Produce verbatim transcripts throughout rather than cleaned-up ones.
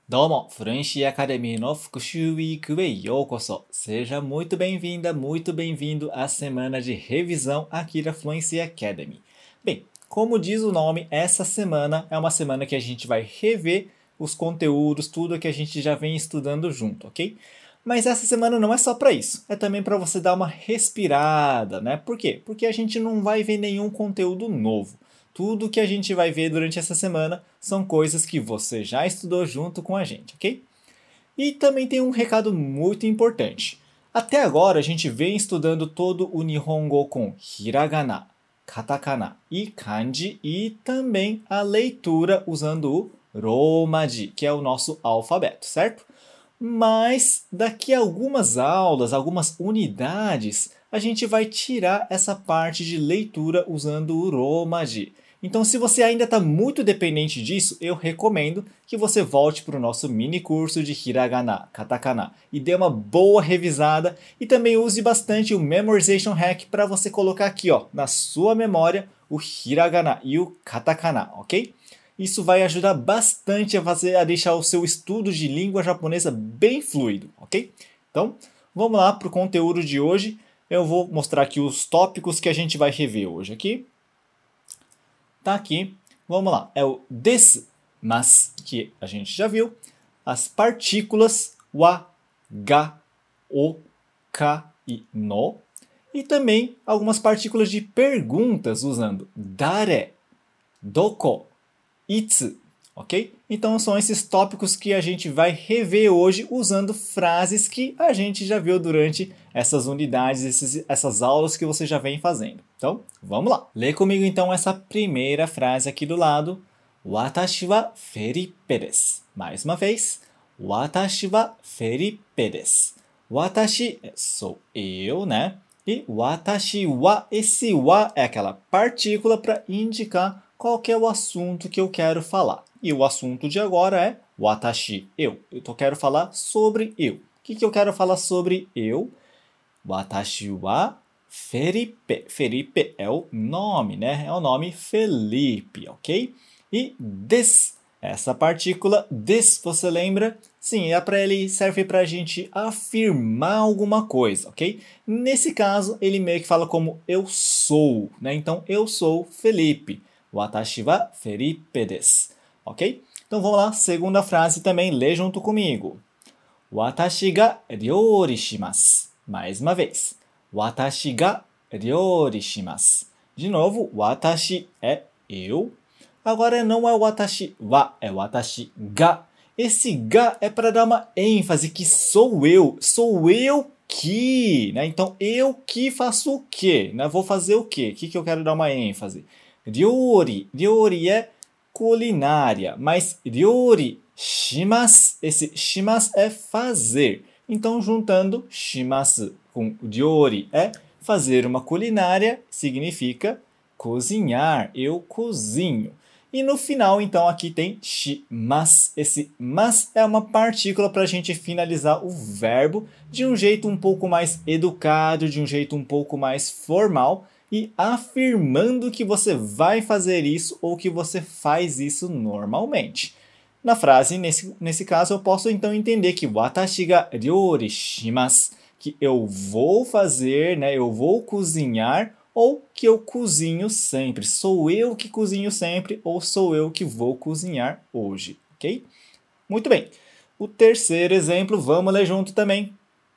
どうも、フルエンシーアカデミーの復習ウィークへようこそ。Seja muito bem-vinda, muito bem-vindo à semana de revisão aqui da Fluency Academy. Bem, como diz o nome, essa semana é uma semana que a gente vai rever os conteúdos, tudo que a gente já vem estudando junto, ok? Mas essa semana não é só para isso, é também para você dar uma respirada, né? Por quê? Porque a gente não vai ver nenhum conteúdo novo. Tudo que a gente vai ver durante essa semana são coisas que você já estudou junto com a gente, ok? E também tem um recado muito importante. Até agora a gente vem estudando todo o Nihongo com hiragana, katakana e kanji e também a leitura usando o romaji, que é o nosso alfabeto, certo? Mas daqui a algumas aulas, algumas unidades, a gente vai tirar essa parte de leitura usando o romaji. Então, se você ainda está muito dependente disso, eu recomendo que você volte para o nosso mini curso de hiragana, katakana e dê uma boa revisada e também use bastante o Memorization Hack para você colocar aqui, ó, na sua memória o hiragana e o katakana, ok? Isso vai ajudar bastante a fazer a deixar o seu estudo de língua japonesa bem fluido, ok? Então, vamos lá para o conteúdo de hoje. Eu vou mostrar aqui os tópicos que a gente vai rever hoje aqui. Tá aqui. Vamos lá. É o desu, mas, que a gente já viu. As partículas wa, ga, o, ka e no. E também algumas partículas de perguntas usando dare, doko, itsu, ok? Então são esses tópicos que a gente vai rever hoje usando frases que a gente já viu durante essas unidades, esses, essas aulas que você já vem fazendo. Então, vamos lá. Lê comigo então essa primeira frase aqui do lado. Watashi wa Felipe desu. Mais uma vez. Watashi wa Felipe desu. Watashi sou eu, né? E watashi wa, esse wa é aquela partícula para indicar qual que é o assunto que eu quero falar. E o assunto de agora é watashi, eu. Eu tô, quero falar sobre eu. O que, que eu quero falar sobre eu? Watashi wa Felipe. Felipe é o nome, né? É o nome Felipe, ok? E des, essa partícula des, você lembra? Sim, é para ele serve para a gente afirmar alguma coisa, ok? Nesse caso, ele meio que fala como eu sou, né? Então, eu sou Felipe. Watashi wa Felipe desu. Ok? Então vamos lá, segunda frase também, lê junto comigo. Watashi ga ryori shimasu. Mais uma vez. Watashi ga ryori shimasu. De novo, watashi é eu. Agora não é watashi wa, é watashi ga. Esse ga é para dar uma ênfase que sou eu. Sou eu que. Né? Então, eu que faço o quê? Né? Vou fazer o quê? O que, que eu quero dar uma ênfase? Ryori. Ryori é culinária, mas ryori shimasu, esse shimasu é fazer. Então, juntando shimasu com ryori é fazer uma culinária, significa cozinhar, eu cozinho. E no final, então, aqui tem shimasu. Esse mas é uma partícula para a gente finalizar o verbo de um jeito um pouco mais educado, de um jeito um pouco mais formal, e afirmando que você vai fazer isso ou que você faz isso normalmente. Na frase, nesse, nesse caso, eu posso então entender que watashi ga ryori shimasu, que eu vou fazer, né, eu vou cozinhar, ou que eu cozinho sempre. Sou eu que cozinho sempre ou sou eu que vou cozinhar hoje, ok? Muito bem. O terceiro exemplo, vamos ler junto também.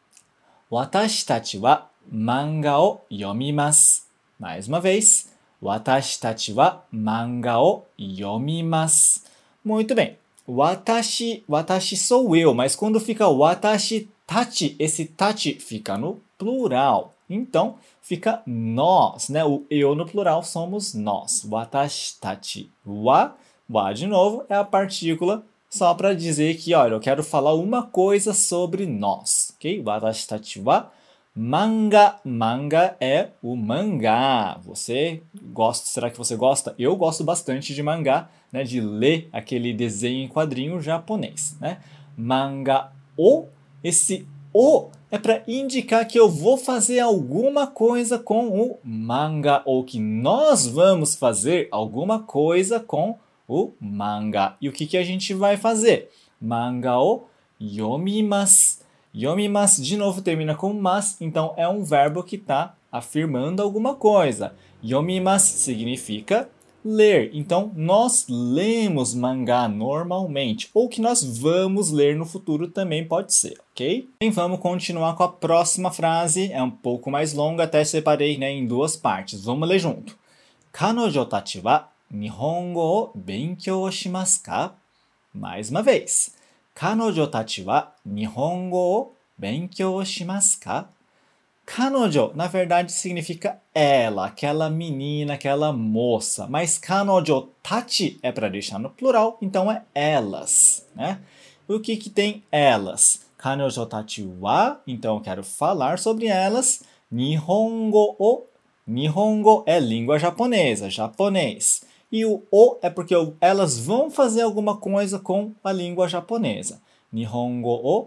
Watashi tachi wa manga o yomimasu. Mais uma vez, watashi tachi wa manga o yomimasu. Muito bem. Watashi, watashi sou eu, mas quando fica watashi tachi, esse tachi fica no plural. Então, fica nós, né? O eu no plural somos nós. Watashi tachi wa, wa de novo, é a partícula só para dizer que, olha, eu quero falar uma coisa sobre nós, ok? Watashi tachi wa manga, manga é o mangá. Você gosta? Será que você gosta? Eu gosto bastante de mangá, né? De ler aquele desenho em quadrinho japonês, né? Manga o, esse o é para indicar que eu vou fazer alguma coisa com o manga ou que nós vamos fazer alguma coisa com o manga. E o que, que a gente vai fazer? manga o yomimasu. Yomimasu, de novo, termina com mas, então é um verbo que está afirmando alguma coisa. Yomimasu significa ler. Então, nós lemos mangá normalmente, ou que nós vamos ler no futuro também pode ser, ok? E vamos continuar com a próxima frase, é um pouco mais longa, até separei, né, em duas partes. Vamos ler junto. Kanojo tachi wa nihongo o benkyou shimasu ka? Mais uma vez. Kanojo tachi wa nihongo o benkyou shimasu ka? Kanojo, na verdade, significa ela, aquela menina, aquela moça. Mas kanojo tachi é para deixar no plural, então é elas, né? O que que tem elas? Kanojo tachi wa, então eu quero falar sobre elas. Nihongo o, Nihongo é língua japonesa, japonês. E o o é porque elas vão fazer alguma coisa com a língua japonesa. Nihongo o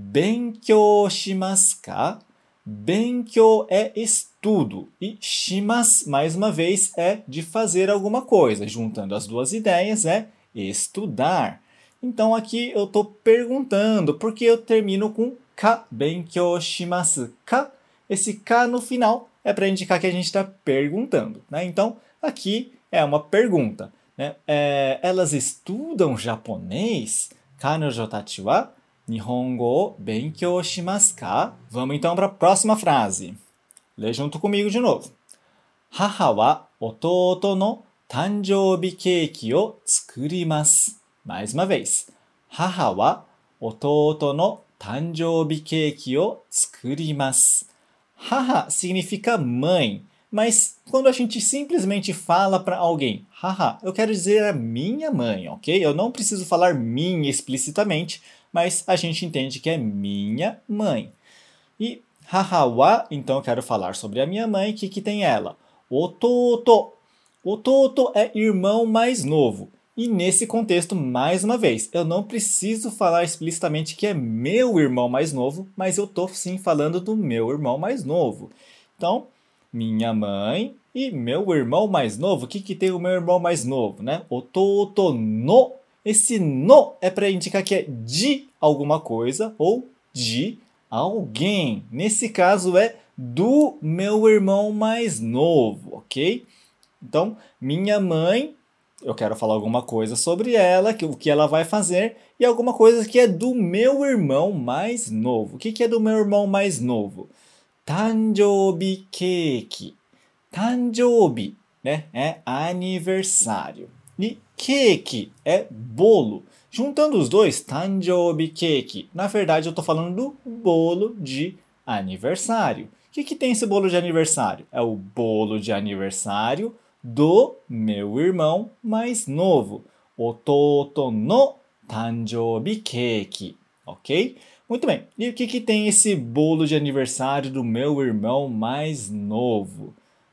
benkyou shimasu ka? Benkyou é estudo e shimasu, mais uma vez, é de fazer alguma coisa. Juntando as duas ideias, é estudar. Então, aqui eu estou perguntando, porque eu termino com ka, benkyou shimasu ka. Esse ka no final é para indicar que a gente está perguntando, né? Então, aqui é uma pergunta, né? É, elas estudam japonês? Kanojo tachi wa Nihongo o benkyou shimasu ka? Vamos então para a próxima frase. Lê junto comigo de novo. Haha wa otouto no tanjoubi keiki o tsukurimasu. Mais uma vez. Haha wa otouto no tanjoubi keiki o tsukurimasu. Haha significa mãe, mas quando a gente simplesmente fala para alguém, haha, eu quero dizer a minha mãe, ok? Eu não preciso falar minha explicitamente, mas a gente entende que é minha mãe. E haha wa, então eu quero falar sobre a minha mãe, o que, que tem ela? Otouto. Otouto é irmão mais novo. E nesse contexto, mais uma vez, eu não preciso falar explicitamente que é meu irmão mais novo, mas eu estou sim falando do meu irmão mais novo. Então, minha mãe e meu irmão mais novo. O que, que tem o meu irmão mais novo, né? Otouto no. Esse no é para indicar que é de alguma coisa ou de alguém. Nesse caso é do meu irmão mais novo, ok? Então, minha mãe, eu quero falar alguma coisa sobre ela, que, o que ela vai fazer, e alguma coisa que é do meu irmão mais novo. O que, que é do meu irmão mais novo? Tanjoubi keiki. Tanjoubi, né? É aniversário. E keiki é bolo. Juntando os dois, tanjoubi keiki. Na verdade, eu estou falando do bolo de aniversário. O que, que tem esse bolo de aniversário? É o bolo de aniversário do meu irmão mais novo. Otouto no tanjoubi keiki. Ok? Muito bem. E o que, que tem esse bolo de aniversário do meu irmão mais novo?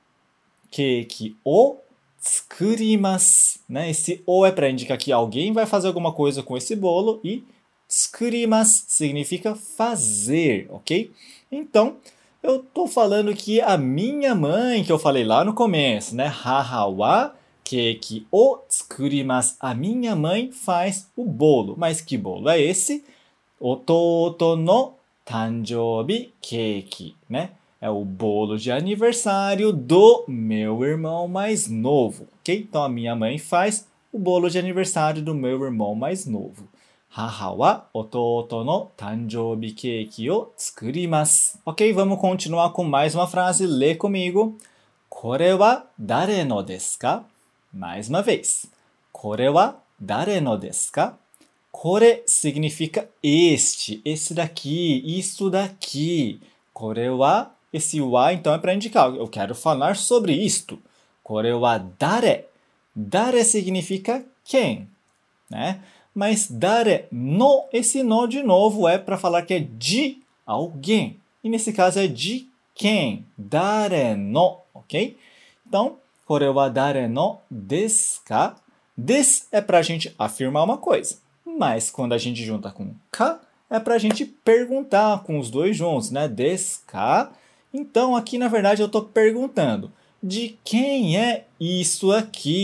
Keiki o tsukurimasu, né? Esse o é para indicar que alguém vai fazer alguma coisa com esse bolo e tsukurimasu significa fazer, ok? Então, eu estou falando que a minha mãe, que eu falei lá no começo, né? Haha wa keiki o tsukurimasu. A minha mãe faz o bolo. Mas que bolo é esse? Otouto no tanjoubi keiki, né? É o bolo de aniversário do meu irmão mais novo, ok? Então, a minha mãe faz o bolo de aniversário do meu irmão mais novo. Haha wa otouto no tanjoubi keiki o tsukurimasu. Ok, vamos continuar com mais uma frase. Lê comigo. Kore wa dare no desu ka? Mais uma vez. Kore wa dare no desu ka? Kore significa este, esse daqui, isso daqui. Kore wa, esse wa então é para indicar, eu quero falar sobre isto. Kore wa dare. Dare significa quem, né? Mas dare no, esse no de novo é para falar que é de alguém. E nesse caso é de quem? Dare no, ok? Então, kore wa dare no desu ka? Des é para a gente afirmar uma coisa. Mas quando a gente junta com ka, é para a gente perguntar com os dois juntos, né? Desu ka? Então, aqui na verdade eu estou perguntando, de quem é isso aqui?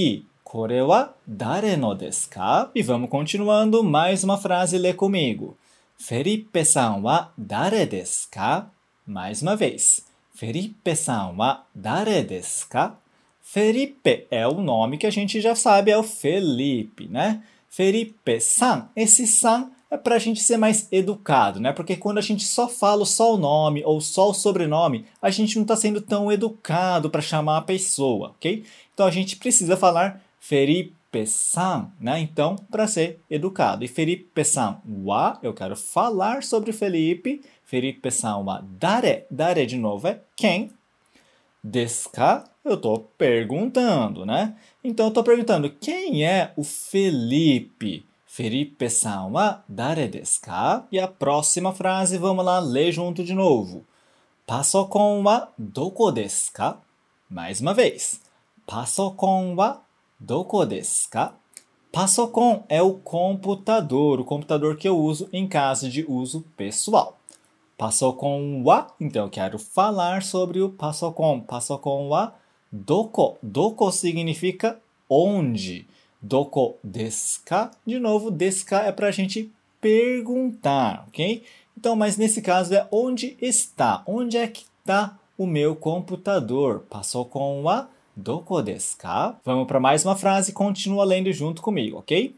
Kore wa dare no desu ka? E vamos continuando, mais uma frase, lê comigo. Felipe-san wa dare desu ka? Mais uma vez. Felipe-san wa dare desu ka? Felipe é o nome que a gente já sabe, é o Felipe, né? Felipe-san, esse san é para a gente ser mais educado, né? Porque quando a gente só fala só o nome ou só o sobrenome, a gente não está sendo tão educado para chamar a pessoa, ok? Então a gente precisa falar Felipe-san, né? Então, para ser educado. E Felipe-san wa, eu quero falar sobre Felipe. Felipe-san wa dare, dare de novo é quem? Desu ka? Eu estou perguntando, né? Então eu estou perguntando, quem é o Felipe? Felipe-san wa dare desu ka? E a próxima frase, vamos lá, ler junto de novo. Pasokon wa doko desu ka? Mais uma vez. Pasokon wa doko desu ka? Pasokon é o computador, o computador que eu uso em caso de uso pessoal. Pasokon wa, então eu quero falar sobre o pasokon. Pasokon wa doko. Doko significa onde. Doko desu ka? De novo, desu ka é para a gente perguntar, ok? Então, mas nesse caso é onde está? Onde é que está o meu computador? Pasokon wa doko desu ka? Vamos para mais uma frase, continua lendo junto comigo, ok?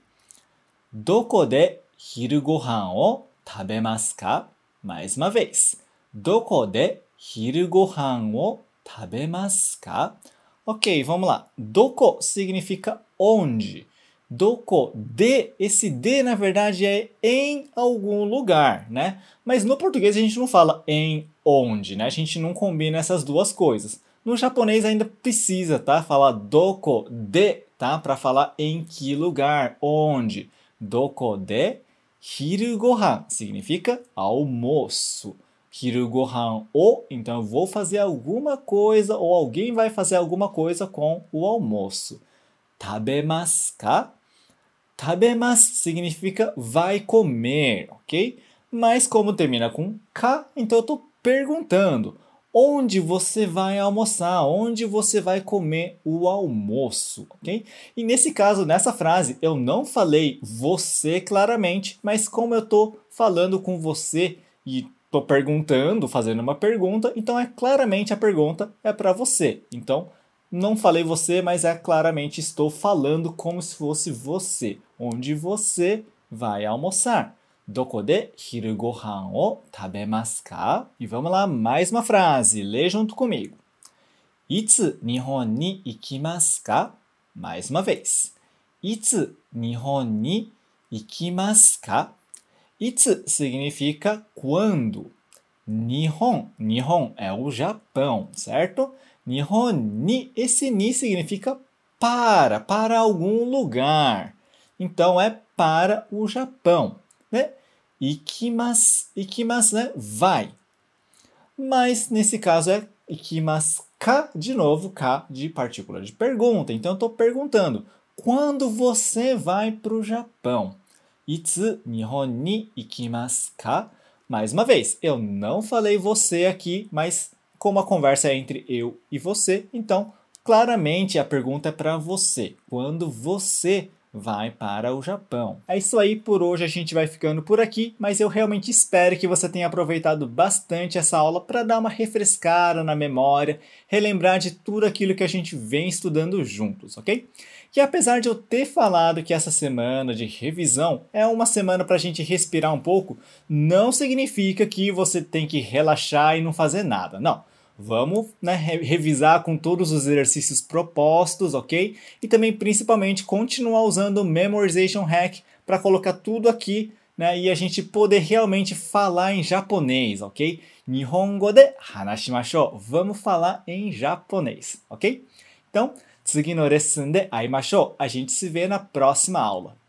Doko de hiru gohan o tabemasu ka? Mais uma vez. Doko de hiru gohan o tabemasu ka? Ok, vamos lá. Doko significa onde. Doko de, esse de na verdade é em algum lugar, né? Mas no português a gente não fala em onde, né? A gente não combina essas duas coisas. No japonês ainda precisa, tá? Falar doko de, tá? Para falar em que lugar, onde. Doko de hiru gohan significa almoço. Hiru gohan o, então eu vou fazer alguma coisa ou alguém vai fazer alguma coisa com o almoço. Tabemasu ka? Tabemasu significa vai comer, ok? Mas como termina com ka, então eu estou perguntando. Onde você vai almoçar? Onde você vai comer o almoço? Ok? E nesse caso, nessa frase, eu não falei você claramente, mas como eu estou falando com você e estou perguntando, fazendo uma pergunta, então é claramente a pergunta é para você. Então, não falei você, mas é claramente estou falando como se fosse você. Onde você vai almoçar? Doko de hiru gohan o tabemasu ka? E vamos lá, mais uma frase. Lê junto comigo. Itsu Nihon ni ikimasu ka? Mais uma vez. Itsu Nihon ni ikimasu ka? Itsu significa quando. Nihon, Nihon é o Japão, certo? Nihon ni, esse ni significa para, para algum lugar. Então é para o Japão. Né? Ikimasu, ikimasu, né? Vai. Mas nesse caso é ikimasu ka, de novo, ka de partícula de pergunta. Então eu estou perguntando, quando você vai para o Japão? Itsu Nihon ni ikimasu ka? Mais uma vez, eu não falei você aqui, mas como a conversa é entre eu e você, então claramente a pergunta é para você. Quando você vai para o Japão. É isso aí, por hoje a gente vai ficando por aqui, mas eu realmente espero que você tenha aproveitado bastante essa aula para dar uma refrescada na memória, relembrar de tudo aquilo que a gente vem estudando juntos, ok? E apesar de eu ter falado que essa semana de revisão é uma semana para a gente respirar um pouco, não significa que você tem que relaxar e não fazer nada, não. Vamos, né, revisar com todos os exercícios propostos, ok? E também, principalmente, continuar usando o Memorization Hack para colocar tudo aqui, né, e a gente poder realmente falar em japonês, ok? Nihongo de hanashimashou. Vamos falar em japonês, ok? Então, tsugi no lesson de aimashou. A gente se vê na próxima aula.